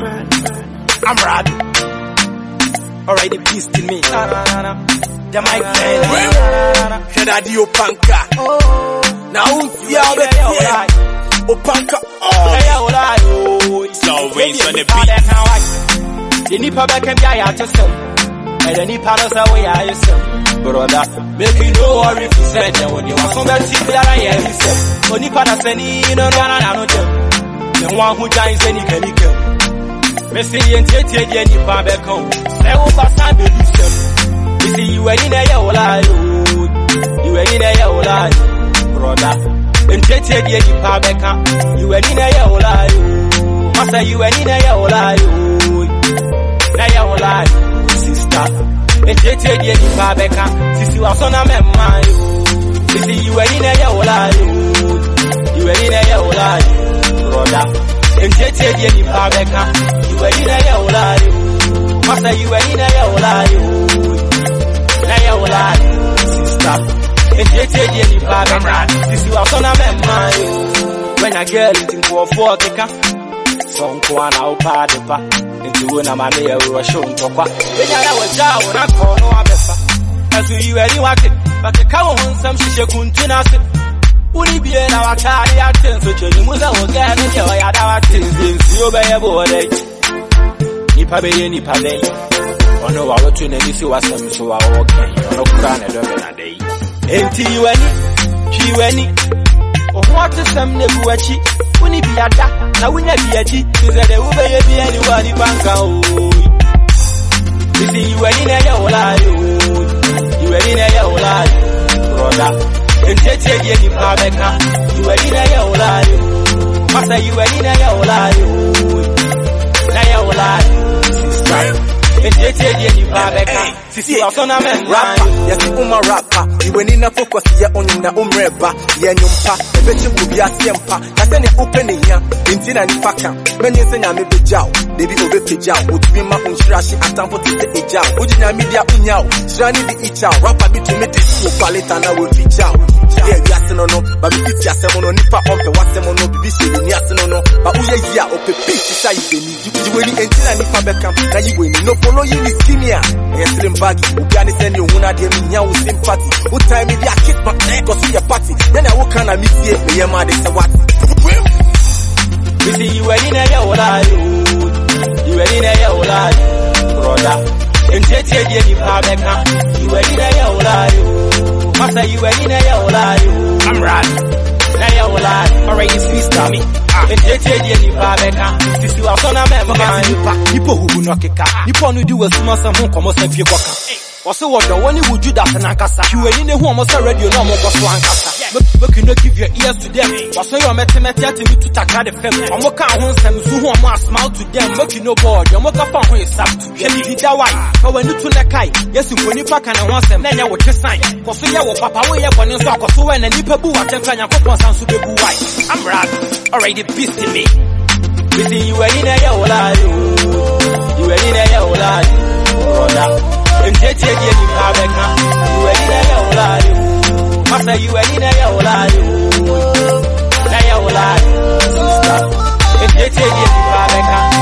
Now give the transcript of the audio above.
I'm Rad. Alright, the beast in me. The mic man. Head at the Opanka. Now, yeah, Opanka. So always on the beat. The Nipa back and I yourself. And the Nipa knows how we are yourself. Brother, make you know what represent you when you are from that city that I am yourself. When Nipa knows any, you know, the one who dies any can kill. Messi and Jetty and Nipa back home. Say, oh, Basan, baby, you see, you were in a yaw, you were in a yaw, brother. And Jetty and Nipa back home. You were in a yaw, Master, you were in a yaw, sister. And Jetty and Nipa back home. Since you are son of my you see, you were in a yaw, you were in a yaw, brother. And Jetty and Nipa back home. You were in a yaw, Master, you were in a yaw, sister. And Jetty and Nipa back home. Since you are son of my when a girl is in for 40. Son kwana upadepa into na mane ya urasho ntokwa enya na waja wona kono abefa azu yiweri wake bakeka wo nsam hihye kuntuna se uni bie na wakari atenso cheni muza woga ne ya ya da watenzi nsuo beye bode nipa beye ono wa wotu na nisi wasam so wa woga ono kura na do be na dei enti yiweni ohwate sam ne buachi uni biada na wunya biachi tuzede ubeye biani wani banka o bisi yiweni na ya wala yo yiweni na ya wala brother entete die ni pa beka yiweni na ya wala yo masa yiweni na ya wala yo na ya wala sister entete die ni pa beka sisi wasona men rapper yesi uma rapper yiweni na focus ya onyina umreba ye nyumpa ebechi kubi asempa kase ne open nya ntina ni paka menye senya me bejao debi obe pejao otubi ma unshirashi atampo tete ejao ujinya media unyao shirani di ichao rapper bi to me this paleta na we pejao yeah we aseno no ba bi fiti asemo no nipa ompe wasemo no bibi shiri ni aseno no ba uye ya ope piti sa yibeni yiweni ntina ni pa beka na yiweni no follow you ni senior slim baggy ubiani send you una de me nya wo sympathy wo time me dia kick back go see your party then I wo kana me see me yema de say what bisi yiweni na ya wala yo yiweni na ya wala brother entete die ni pa beka yiweni na ya wala yo masa yiweni na ya wala yo I'm right na ya wala already sister me entete die ni pa beka sisi wa sona me nipa hubu no keka nipa no di wasuma sam ho komo sa fie koka also what the one would you that na kasa you any ne hu omo sa radio no omo so ankasa make you no give your ears to them waso your metemete atimi to taka the fem omo ka ho nsam so hu omo smile to them make you no board omo ka fa ho isap to them di da why fa wani to na kai yes nkoni pa kana ho nsam na nya wo twesan koso ye wo papa wo ye bone so akoso we na nipa bu watenka yakopon san so bebu why I'm rad already beast in me bisi you any na ya wala you any na ya wala brother entete die ni pa beka you any na ya wala masa you any na ya wala na ya wala sister entete die ni pa beka